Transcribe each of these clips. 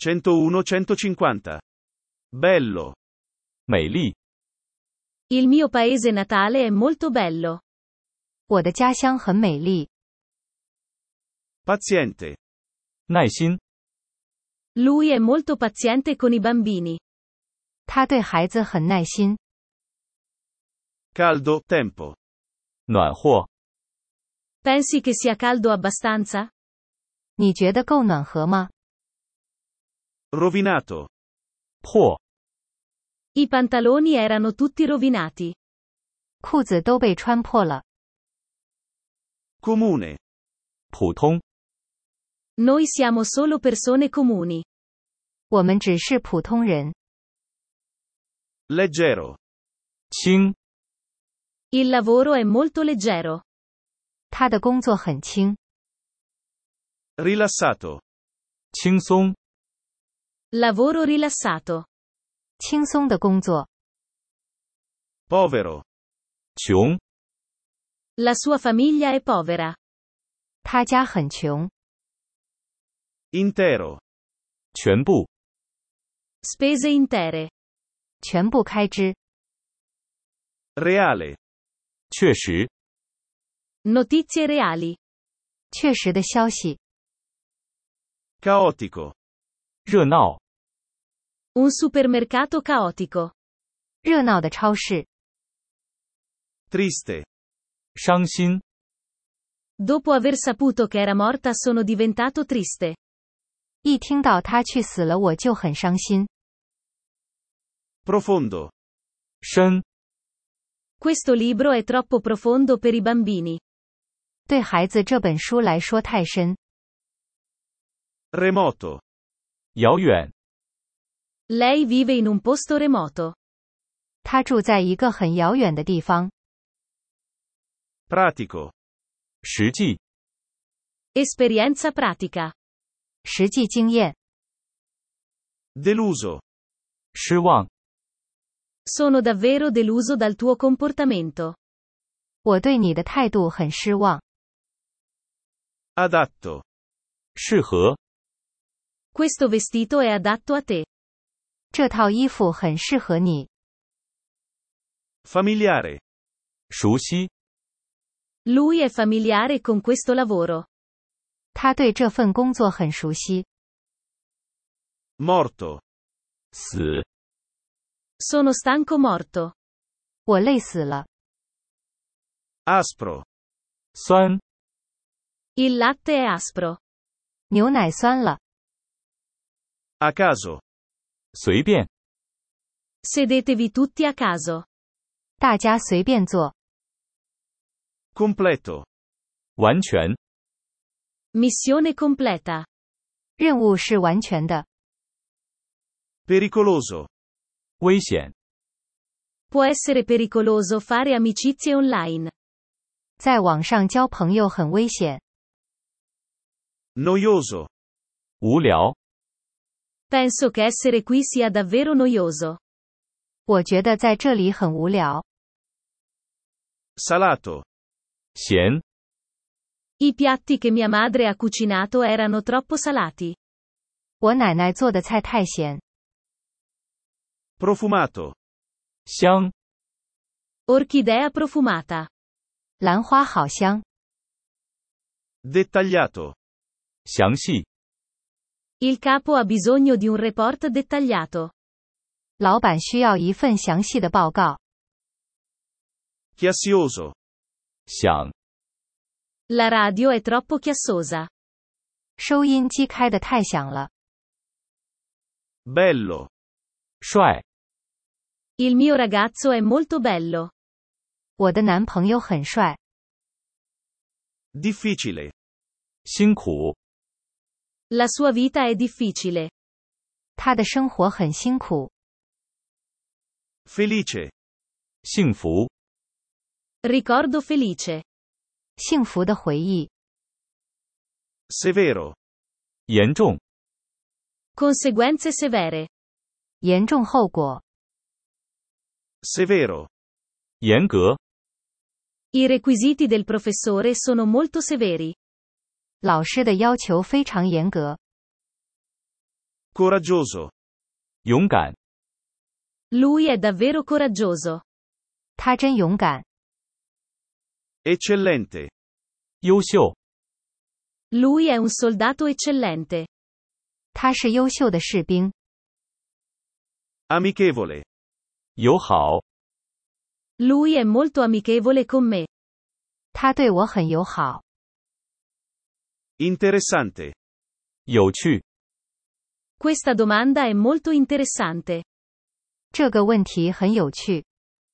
101-150. Bello. 美丽。 Il mio paese natale è molto bello. 我的家乡很美丽。 Paziente. 耐心。 Lui è molto paziente con i bambini. 他对孩子很耐心。 Caldo, tempo. 暖和。 Pensi che sia caldo abbastanza? 你觉得够暖和吗？ Rovinato. 破。 I pantaloni erano tutti rovinati. 裤子都被穿破了。 Comune. 普通。 Noi siamo solo persone comuni. 我们只是普通人。 Leggero. 轻。 Il lavoro è molto leggero. 他的工作很轻。 Rilassato. 轻松。 Lavoro rilassato. 轻松的工作。 Povero. 穷。 La sua famiglia è povera. 他家很穷。 Intero. 全部。 Spese intere. 全部开支。 Reale. 确实。 Notizie reali. 确实的消息。 Caotico. 热闹。 Un supermercato caotico. 热闹的超市。 Triste. 伤心。 Dopo aver saputo che era morta sono diventato triste. 一听到他去死了，我就很伤心。 Profondo. 深。 Questo libro è troppo profondo per i bambini. 对孩子这本书来说太深。 Remoto. 遥远。 Lei vive in un posto remoto. 他住在一个很遥远的地方。 Pratico. 实际。 Esperienza pratica. 实际经验。 Deluso. 失望。 Sono davvero deluso dal tuo comportamento. 我对你的态度很失望。 Adatto. 适合。 Questo vestito è adatto a te. 这套衣服很适合你。 Familiare. 熟悉。 Lui è familiare con questo lavoro. 他对这份工作很熟悉。 Morto. 死。 Sono stanco morto. 我累死了。 Aspro. 酸。 Il latte è aspro. 牛奶酸了。 A caso. 随便。 Sedetevi tutti a caso. 大家随便坐。 Completo. 完全。 Missione completa. 任务是完全的。 Pericoloso. 危险。 Può essere pericoloso fare amicizie online. 在网上交朋友很危险。 Noioso. 无聊。 Penso che essere qui sia davvero noioso. 我觉得在这里很无聊。 Salato. 咸。 I piatti che mia madre ha cucinato erano troppo salati. 我奶奶做的菜太咸。 Profumato. 香。 Orchidea profumata. 兰花好香。 Dettagliato. 详细。 Il capo ha bisogno di un report dettagliato. 老板需要一份详细的报告。 Chiassoso. 响。 La radio è troppo chiassosa. 收音机开得太响了。 Bello. 帅。 Il mio ragazzo è molto bello. 我的男朋友很帅。 Difficile. 辛苦。 La sua vita è difficile. 他的生活很辛苦。 Felice. 幸福。 Ricordo felice. 幸福的回忆。 Severo. 严重。 Conseguenze severe. 严重后果。 Severo. 严格。 I requisiti del professore sono molto severi. 老师的要求非常严格。 Coraggioso. 勇敢， Lui è davvero coraggioso. 他真勇敢。 Eccellente. 优秀， Lui è un soldato eccellente. 他是优秀的士兵。 Amichevole. 友好， Lui è molto amichevole con me. 他对我很友好。 Interessante. 有趣， Questa domanda è molto interessante. 这个问题很有趣。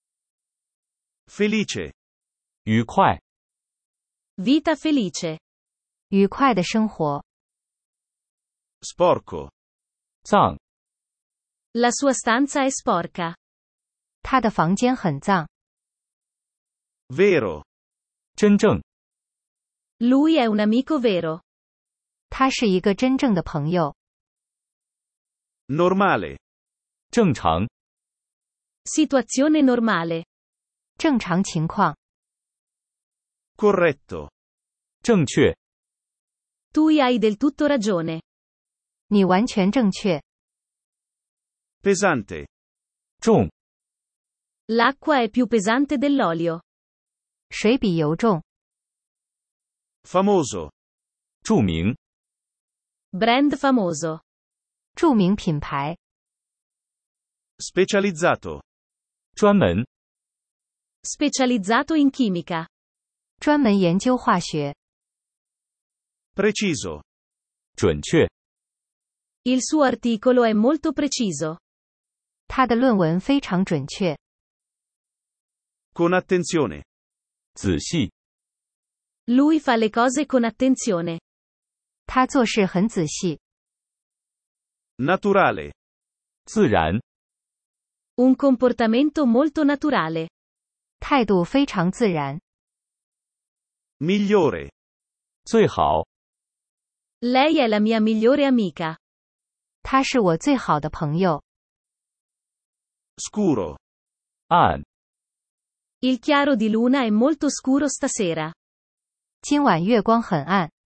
Felice. 愉快， Vita felice. 愉快的生活。 Sporco. 脏， La sua stanza è sporca. 他的房间很脏。 Vero. 真正， Lui è un amico vero. 他是一个真正的朋友。 Normale. 正常， Situazione normale. 正常情况。 Corretto. 正确， Tu hai del tutto ragione. 你完全正确。 Pesante. 重， L'acqua è più pesante dell'olio. 水比油重。 Famoso. 著名， Brand famoso. 著名品牌。 Specializzato. 专门， Specializzato in chimica. 专门研究化学。 Preciso. 准确， Il suo articolo è molto preciso. 他的论文非常准确。 Con attenzione. 仔细， Lui fa le cose con attenzione. 他做事很仔细。 Naturale. 自然， Un comportamento molto naturale. 态度非常自然。 Migliore. 最好， Lei è la mia migliore amica. 他是我最好的朋友。 Scuro. 暗， Il chiaro di luna è molto scuro stasera. 今晚月光很暗。